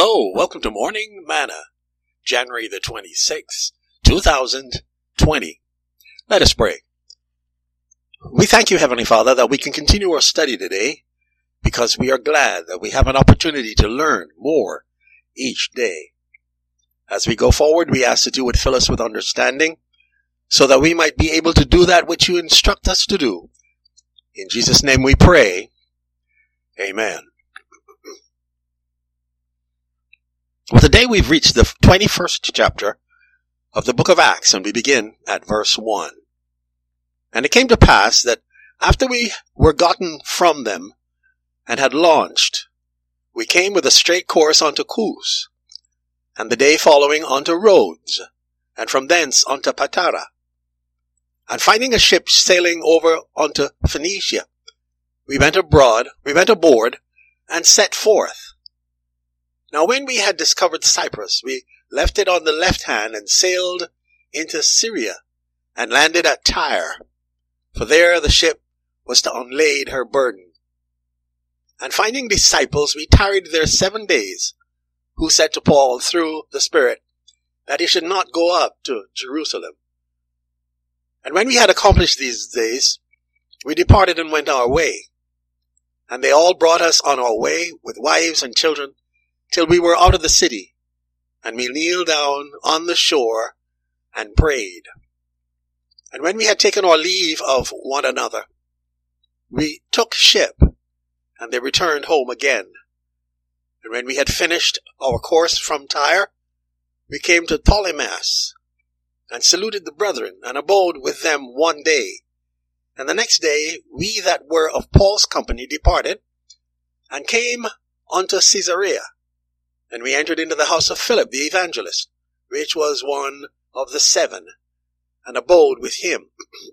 Hello, welcome to Morning Manna, January the 26th, 2020. Let us pray. We thank you, Heavenly Father, that we can continue our study today because we are glad that we have an opportunity to learn more each day. As we go forward, we ask that you would fill us with understanding so that we might be able to do that which you instruct us to do. In Jesus' name we pray. Amen. Well, today we've reached the 21st chapter of the book of Acts, and we begin at verse 1. And it came to pass that after we were gotten from them and had launched, we came with a straight course unto Cos, and the day following unto Rhodes, and from thence unto Patara. And finding a ship sailing over unto Phoenicia, we went aboard, and set forth. Now when we had discovered Cyprus, we left it on the left hand and sailed into Syria and landed at Tyre, for there the ship was to unlade her burden. And finding disciples, we tarried there 7 days, who said to Paul through the Spirit that he should not go up to Jerusalem. And when we had accomplished these days, we departed and went our way. And they all brought us on our way with wives and children, till we were out of the city, and we kneeled down on the shore and prayed. And when we had taken our leave of one another, we took ship, and they returned home again. And when we had finished our course from Tyre, we came to Ptolemais, and saluted the brethren, and abode with them 1 day. And the next day we that were of Paul's company departed, and came unto Caesarea. And we entered into the house of Philip the evangelist, which was one of the 7, and abode with him.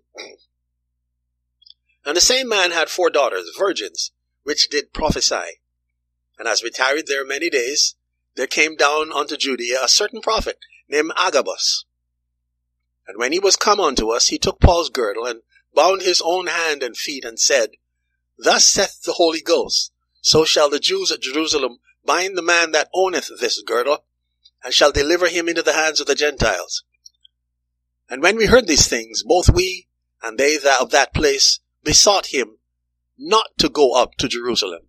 And the same man had 4 daughters, virgins, which did prophesy. And as we tarried there many days, there came down unto Judea a certain prophet named Agabus. And when he was come unto us, he took Paul's girdle, and bound his own hand and feet, and said, Thus saith the Holy Ghost, so shall the Jews at Jerusalem bind the man that owneth this girdle, and shall deliver him into the hands of the Gentiles. And when we heard these things, both we and they that of that place besought him not to go up to Jerusalem.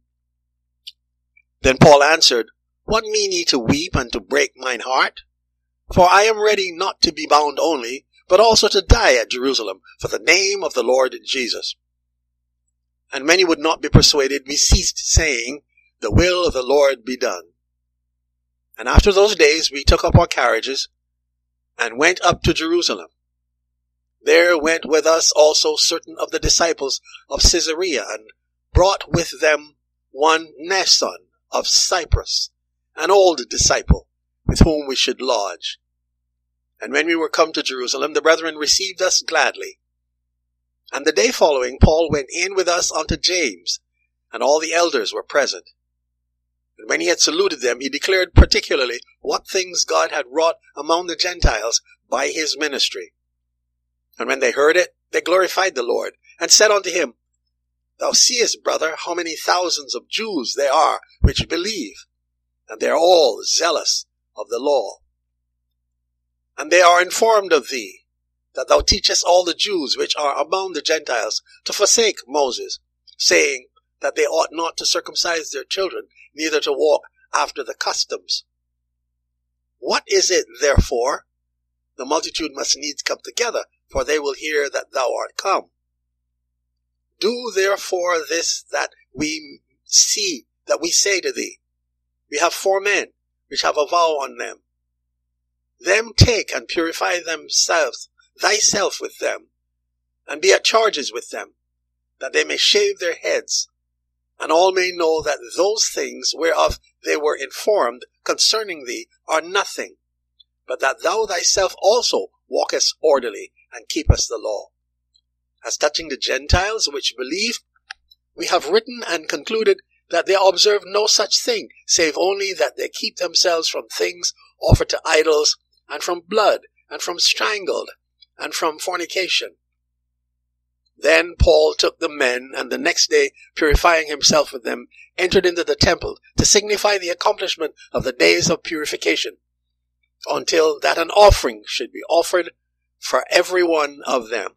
Then Paul answered, What mean ye to weep and to break mine heart? For I am ready not to be bound only, but also to die at Jerusalem for the name of the Lord Jesus. And when he would not be persuaded, we ceased, saying, The will of the Lord be done. And after those days we took up our carriages, and went up to Jerusalem. There went with us also certain of the disciples of Caesarea, and brought with them one Mnason of Cyprus, an old disciple, with whom we should lodge. And when we were come to Jerusalem, the brethren received us gladly. And the day following, Paul went in with us unto James, and all the elders were present. And when he had saluted them, he declared particularly what things God had wrought among the Gentiles by his ministry. And when they heard it, they glorified the Lord, and said unto him, Thou seest, brother, how many thousands of Jews there are which believe, and they are all zealous of the law. And they are informed of thee, that thou teachest all the Jews which are among the Gentiles to forsake Moses, saying that they ought not to circumcise their children, neither to walk after the customs. What is it, therefore? The multitude must needs come together, for they will hear that thou art come. Do therefore this that we say to thee. We have 4 men, which have a vow on them. Them take and purify thyself with them, and be at charges with them, that they may shave their heads, and all may know that those things whereof they were informed concerning thee are nothing, but that thou thyself also walkest orderly, and keepest the law. As touching the Gentiles which believe, we have written and concluded that they observe no such thing, save only that they keep themselves from things offered to idols, and from blood, and from strangled, and from fornication. Then Paul took the men, and the next day, purifying himself with them, entered into the temple to signify the accomplishment of the days of purification, until that an offering should be offered for every one of them.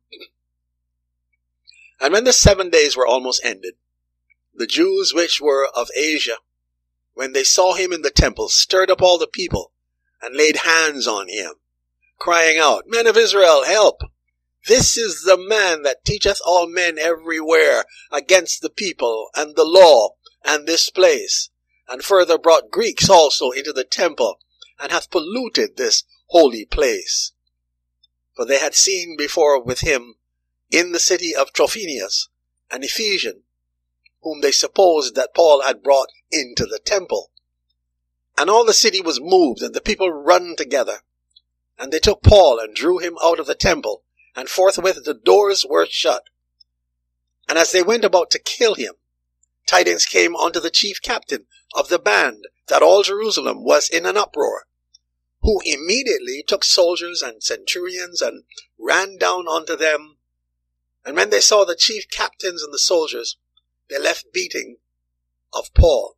And when the 7 days were almost ended, the Jews which were of Asia, when they saw him in the temple, stirred up all the people, and laid hands on him, crying out, Men of Israel, help! This is the man that teacheth all men everywhere against the people and the law and this place, and further brought Greeks also into the temple, and hath polluted this holy place. For they had seen before with him in the city of Trophimus an Ephesian, whom they supposed that Paul had brought into the temple. And all the city was moved, and the people run together. And they took Paul and drew him out of the temple, and forthwith the doors were shut. And as they went about to kill him, tidings came unto the chief captain of the band that all Jerusalem was in an uproar, who immediately took soldiers and centurions and ran down unto them. And when they saw the chief captains and the soldiers, they left beating of Paul.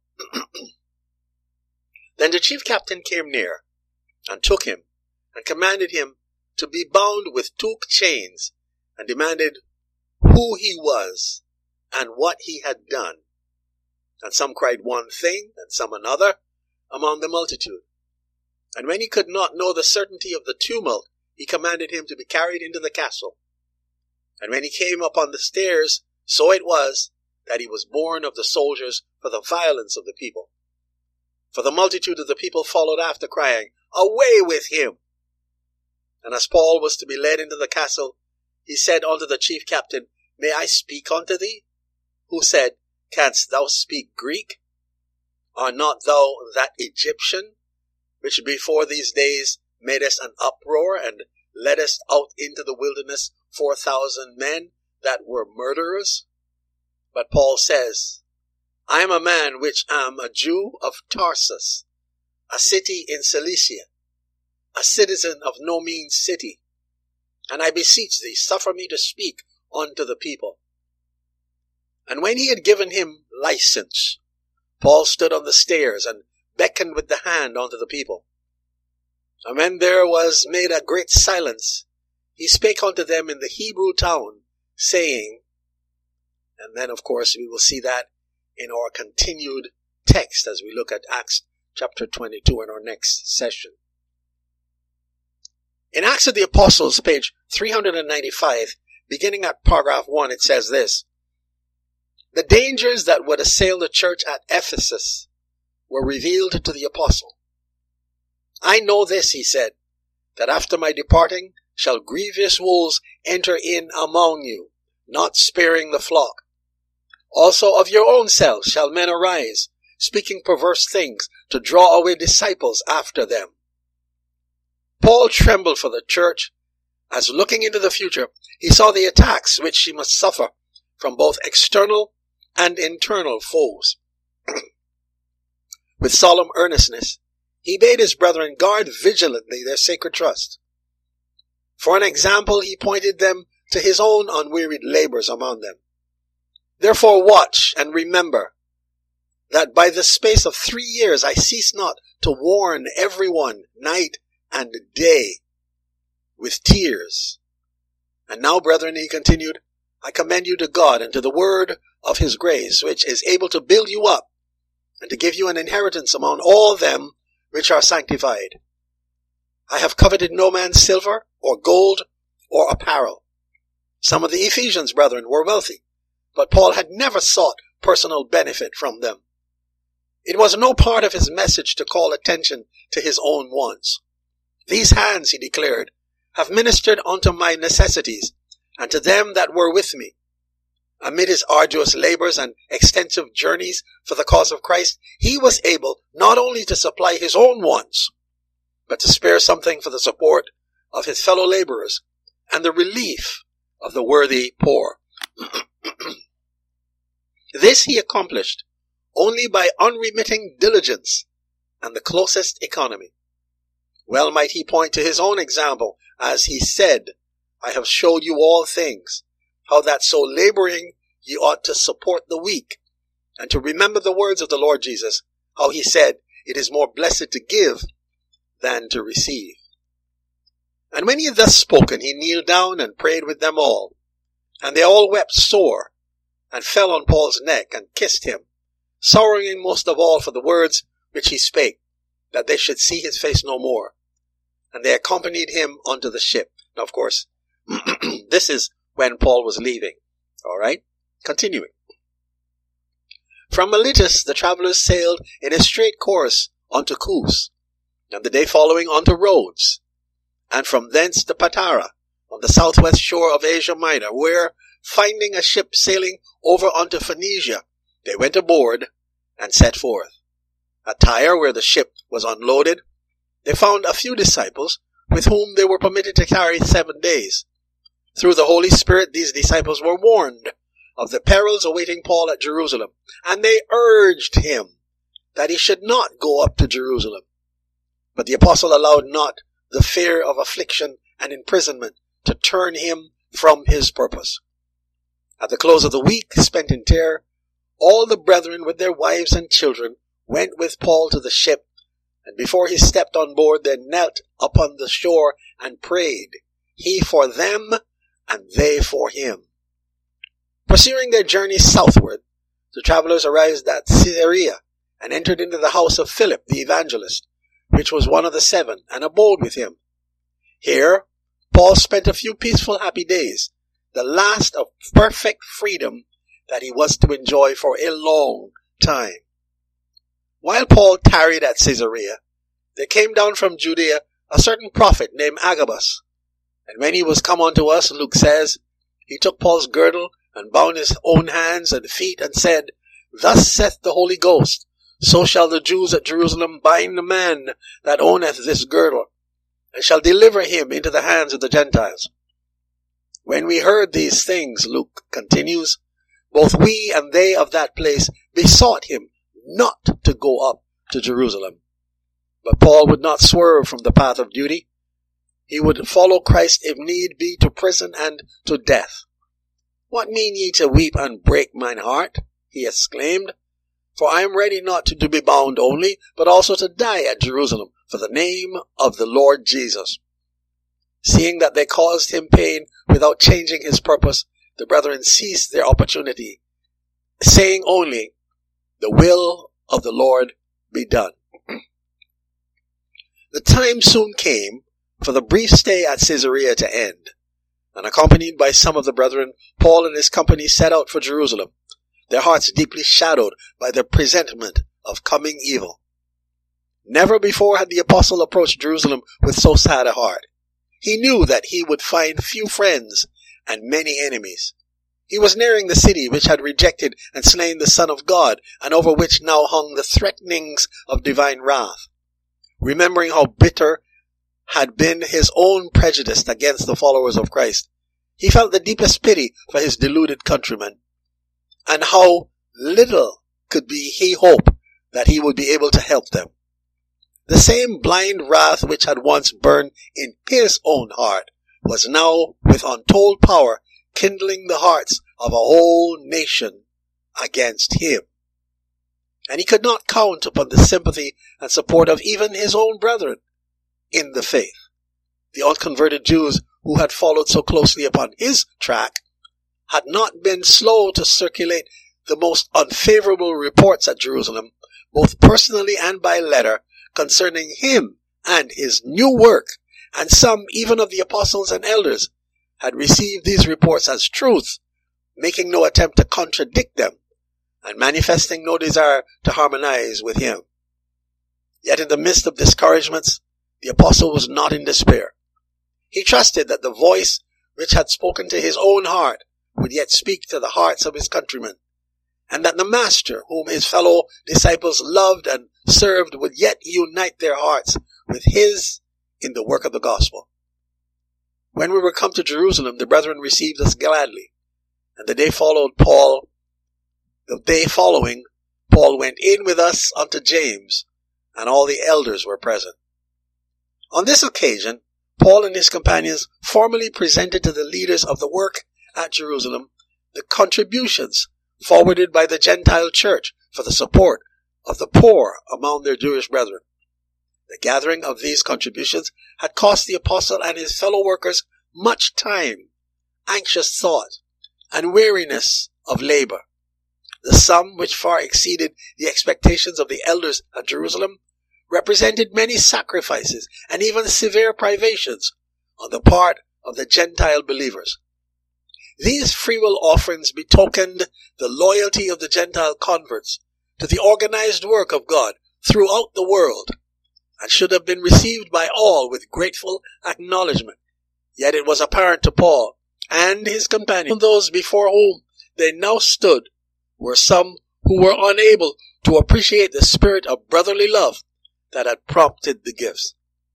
Then the chief captain came near, and took him, and commanded him to be bound with 2 chains, and demanded who he was, and what he had done. And some cried one thing, and some another, among the multitude. And when he could not know the certainty of the tumult, he commanded him to be carried into the castle. And when he came upon the stairs, so it was, that he was borne of the soldiers for the violence of the people. For the multitude of the people followed after, crying, Away with him! And as Paul was to be led into the castle, he said unto the chief captain, May I speak unto thee? Who said, Canst thou speak Greek? Art not thou that Egyptian, which before these days madest an uproar, and leddest out into the wilderness 4,000 men that were murderers? But Paul says, I am a man which am a Jew of Tarsus, a city in Cilicia, a citizen of no mean city. And I beseech thee, suffer me to speak unto the people. And when he had given him license, Paul stood on the stairs and beckoned with the hand unto the people. And when there was made a great silence, he spake unto them in the Hebrew tongue, saying, and then of course we will see that in our continued text as we look at Acts chapter 22 in our next session. In Acts of the Apostles, page 395, beginning at paragraph 1, it says this: The dangers that would assail the church at Ephesus were revealed to the apostle. I know this, he said, that after my departing shall grievous wolves enter in among you, not sparing the flock. Also of your own selves shall men arise, speaking perverse things, to draw away disciples after them. Paul trembled for the church, as looking into the future, he saw the attacks which she must suffer from both external and internal foes. With solemn earnestness, he bade his brethren guard vigilantly their sacred trust. For an example, he pointed them to his own unwearied labors among them. Therefore watch and remember that by the space of 3 years I cease not to warn everyone night and day with tears. And now, brethren, he continued, I commend you to God and to the word of his grace, which is able to build you up and to give you an inheritance among all them which are sanctified. I have coveted no man's silver or gold or apparel. Some of the Ephesians, brethren, were wealthy, but Paul had never sought personal benefit from them. It was no part of his message to call attention to his own wants. These hands, he declared, have ministered unto my necessities, and to them that were with me. Amid his arduous labors and extensive journeys for the cause of Christ, he was able not only to supply his own wants, but to spare something for the support of his fellow laborers and the relief of the worthy poor. This he accomplished only by unremitting diligence and the closest economy. Well might he point to his own example, as he said, I have showed you all things, how that so laboring ye ought to support the weak, and to remember the words of the Lord Jesus, how he said, it is more blessed to give than to receive. And when he had thus spoken, he kneeled down and prayed with them all. And they all wept sore, and fell on Paul's neck, and kissed him, sorrowing most of all for the words which he spake, that they should see his face no more. And they accompanied him unto the ship. Now, of course, this is when Paul was leaving. All right? Continuing. From Miletus the travelers sailed in a straight course unto Chios, and the day following unto Rhodes, and from thence to Patara, on the southwest shore of Asia Minor, where, finding a ship sailing over unto Phoenicia, they went aboard and set forth. At Tyre, where the ship was unloaded, they found a few disciples, with whom they were permitted to tarry 7 days. Through the Holy Spirit, these disciples were warned of the perils awaiting Paul at Jerusalem, and they urged him that he should not go up to Jerusalem. But the apostle allowed not the fear of affliction and imprisonment to turn him from his purpose. At the close of the week spent in Tyre, all the brethren with their wives and children went with Paul to the ship, and before he stepped on board, they knelt upon the shore and prayed, he for them and they for him. Pursuing their journey southward, the travelers arrived at Caesarea and entered into the house of Philip the evangelist, which was one of the 7, and abode with him. Here, Paul spent a few peaceful, happy days, the last of perfect freedom that he was to enjoy for a long time. While Paul tarried at Caesarea, there came down from Judea a certain prophet named Agabus. And when he was come unto us, Luke says, he took Paul's girdle and bound his own hands and feet and said, Thus saith the Holy Ghost, so shall the Jews at Jerusalem bind the man that owneth this girdle, and shall deliver him into the hands of the Gentiles. When we heard these things, Luke continues, both we and they of that place besought him not to go up to Jerusalem. But Paul would not swerve from the path of duty. He would follow Christ if need be to prison and to death. What mean ye to weep and break mine heart? He exclaimed. For I am ready not to be bound only, but also to die at Jerusalem for the name of the Lord Jesus. Seeing that they caused him pain without changing his purpose, the brethren seized their opportunity, saying only, the will of the Lord be done. The time soon came for the brief stay at Caesarea to end, and accompanied by some of the brethren, Paul and his company set out for Jerusalem, their hearts deeply shadowed by the presentiment of coming evil. Never before had the apostle approached Jerusalem with so sad a heart. He knew that he would find few friends and many enemies. He was nearing the city which had rejected and slain the Son of God, and over which now hung the threatenings of divine wrath. Remembering how bitter had been his own prejudice against the followers of Christ, he felt the deepest pity for his deluded countrymen, and how little could be he hope that he would be able to help them. The same blind wrath which had once burned in his own heart was now, with untold power, kindling the hearts of a whole nation against him. And he could not count upon the sympathy and support of even his own brethren in the faith. The unconverted Jews who had followed so closely upon his track had not been slow to circulate the most unfavorable reports at Jerusalem, both personally and by letter, concerning him and his new work, and some even of the apostles and elders had received these reports as truth, making no attempt to contradict them, and manifesting no desire to harmonize with him. Yet in the midst of discouragements, the apostle was not in despair. He trusted that the voice which had spoken to his own heart would yet speak to the hearts of his countrymen, and that the Master, whom his fellow disciples loved and served, would yet unite their hearts with his in the work of the gospel. When we were come to Jerusalem, the brethren received us gladly, and the day following, Paul went in with us unto James, and all the elders were present. On this occasion, Paul and his companions formally presented to the leaders of the work at Jerusalem the contributions forwarded by the Gentile church for the support of the poor among their Jewish brethren. The gathering of these contributions had cost the apostle and his fellow workers much time, anxious thought, and weariness of labor. The sum, which far exceeded the expectations of the elders at Jerusalem, represented many sacrifices and even severe privations on the part of the Gentile believers. These freewill offerings betokened the loyalty of the Gentile converts to the organized work of God throughout the world, and should have been received by all with grateful acknowledgement. Yet it was apparent to Paul and his companions, those before whom they now stood, were some who were unable to appreciate the spirit of brotherly love that had prompted the gifts.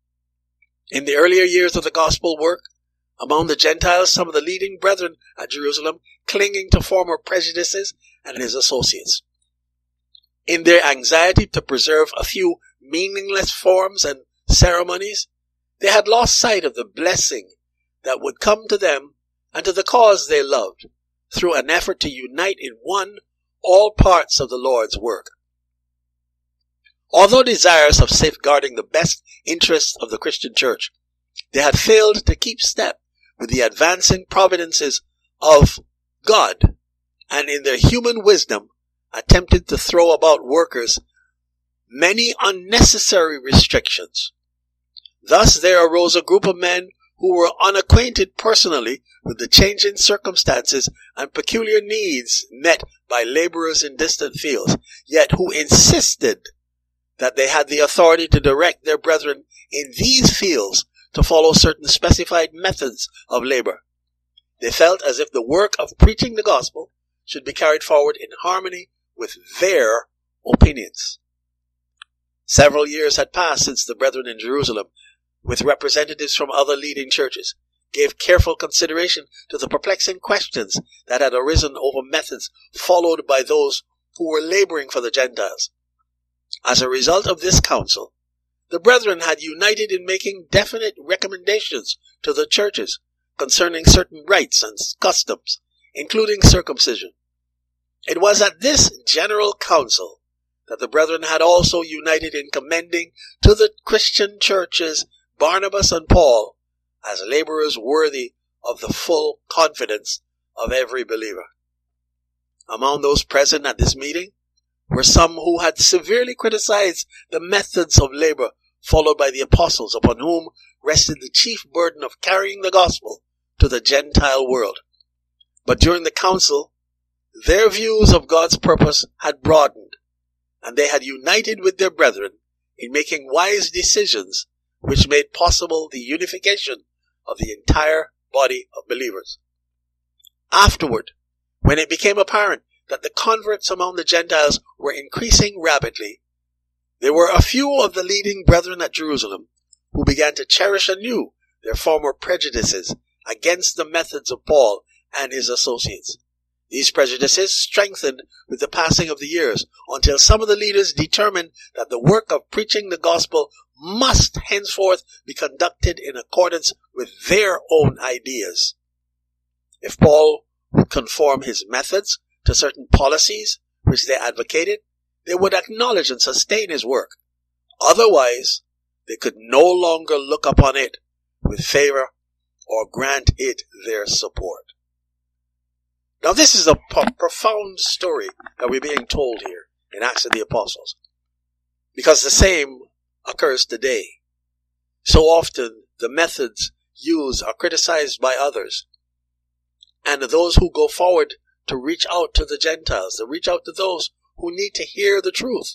In the earlier years of the gospel work, among the Gentiles, some of the leading brethren at Jerusalem clinging to former prejudices and his associates. In their anxiety to preserve a few meaningless forms and ceremonies, they had lost sight of the blessing that would come to them and to the cause they loved through an effort to unite in one all parts of the Lord's work. Although desirous of safeguarding the best interests of the Christian church, they had failed to keep step with the advancing providences of God, and in their human wisdom attempted to throw about workers many unnecessary restrictions. Thus there arose a group of men who were unacquainted personally with the changing circumstances and peculiar needs met by laborers in distant fields, yet who insisted that they had the authority to direct their brethren in these fields to follow certain specified methods of labor. They felt as if the work of preaching the gospel should be carried forward in harmony with their opinions. Several years had passed since the brethren in Jerusalem, with representatives from other leading churches, gave careful consideration to the perplexing questions that had arisen over methods followed by those who were laboring for the Gentiles. As a result of this council, the brethren had united in making definite recommendations to the churches concerning certain rites and customs, including circumcision. It was at this general council that the brethren had also united in commending to the Christian churches Barnabas and Paul as laborers worthy of the full confidence of every believer. Among those present at this meeting were some who had severely criticized the methods of labor followed by the apostles, upon whom rested the chief burden of carrying the gospel to the Gentile world. But during the council, their views of God's purpose had broadened, and they had united with their brethren in making wise decisions which made possible the unification of the entire body of believers. Afterward, when it became apparent that the converts among the Gentiles were increasing rapidly, there were a few of the leading brethren at Jerusalem who began to cherish anew their former prejudices against the methods of Paul and his associates. These prejudices strengthened with the passing of the years until some of the leaders determined that the work of preaching the gospel must henceforth be conducted in accordance with their own ideas. If Paul would conform his methods to certain policies which they advocated, they would acknowledge and sustain his work. Otherwise, they could no longer look upon it with favor or grant it their support. Now this is a profound story that we're being told here in Acts of the Apostles, because the same occurs today. So often the methods used are criticized by others, and those who go forward to reach out to the Gentiles, to reach out to those who need to hear the truth.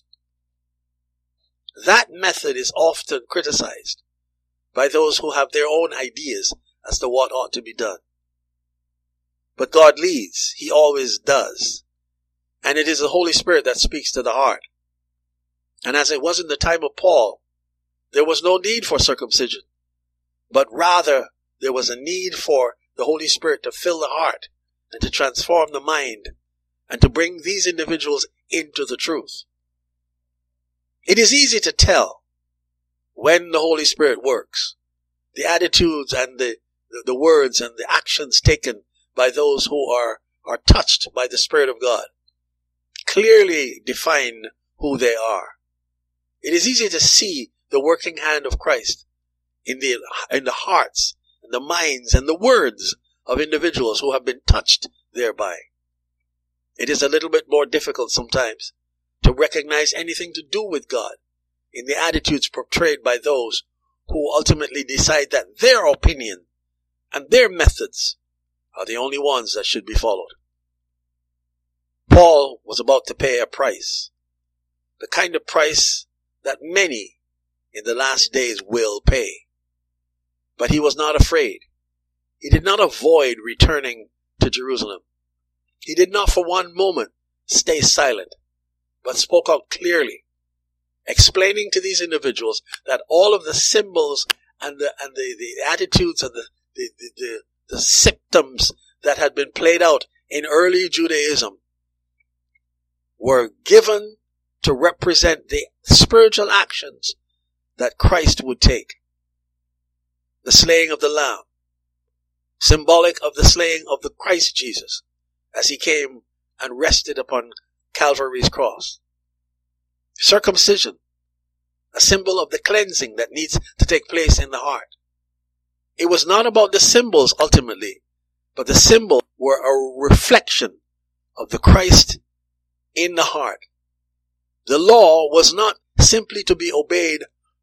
That method is often criticized by those who have their own ideas as to what ought to be done. But God leads. He always does. And it is the Holy Spirit that speaks to the heart. And as it was in the time of Paul, there was no need for circumcision, but rather there was a need for the Holy Spirit to fill the heart and to transform the mind and to bring these individuals into the truth. It is easy to tell when the Holy Spirit works. The attitudes and the words and the actions taken by those who are touched by the Spirit of God clearly define who they are. It is easy to see the working hand of Christ in the hearts and the minds and the words of individuals who have been touched thereby. It is a little bit more difficult sometimes to recognize anything to do with God in the attitudes portrayed by those who ultimately decide that their opinion and their methods are the only ones that should be followed. Paul was about to pay a price, the kind of price that many in the last days will pay. But he was not afraid. He did not avoid returning to Jerusalem. He did not for one moment stay silent, but spoke out clearly, explaining to these individuals that all of the symbols and the attitudes and the symptoms that had been played out in early Judaism were given to represent the spiritual actions that Christ would take. The slaying of the Lamb, symbolic of the slaying of the Christ Jesus as he came and rested upon Calvary's cross. Circumcision, a symbol of the cleansing that needs to take place in the heart. It was not about the symbols ultimately, but the symbols were a reflection of the Christ in the heart. The law was not simply to be obeyed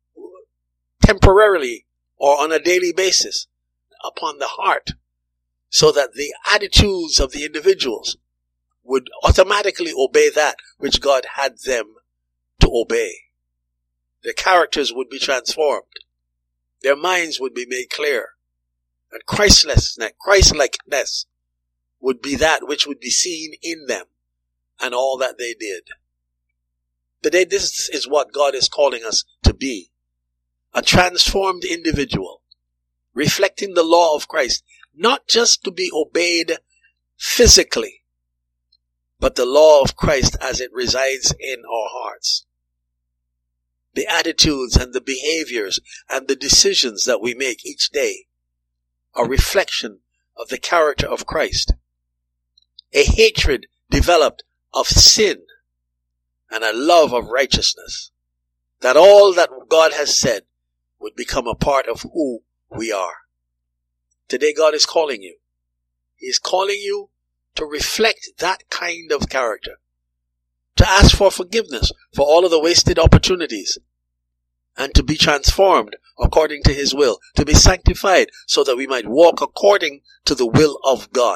temporarily or on a daily basis upon the heart, so that the attitudes of the individuals would automatically obey that which God had them to obey. Their characters would be transformed. Their minds would be made clear. And Christlikeness would be that which would be seen in them and all that they did. Today, this is what God is calling us to be. A transformed individual, reflecting the law of Christ, not just to be obeyed physically, but the law of Christ as it resides in our hearts. The attitudes and the behaviors and the decisions that we make each day are a reflection of the character of Christ. A hatred developed of sin and a love of righteousness, that all that God has said would become a part of who we are. Today God is calling you. He is calling you to reflect that kind of character, to ask for forgiveness for all of the wasted opportunities, and to be transformed according to His will, to be sanctified so that we might walk according to the will of God.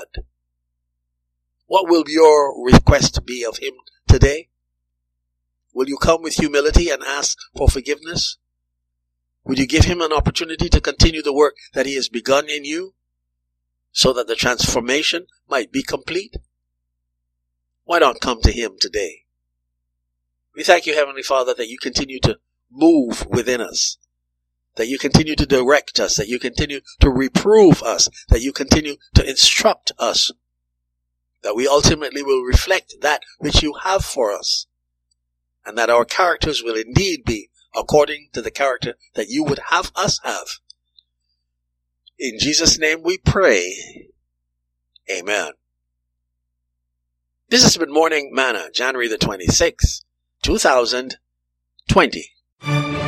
What will your request be of Him today? Will you come with humility and ask for forgiveness? Will you give Him an opportunity to continue the work that He has begun in you, so that the transformation might be complete? Why not come to Him today? We thank you, Heavenly Father, that you continue to move within us, that you continue to direct us, that you continue to reprove us, that you continue to instruct us, that we ultimately will reflect that which you have for us, and that our characters will indeed be according to the character that you would have us have. In Jesus' name we pray. Amen. This has been Morning Manna, January the 26th, 2020.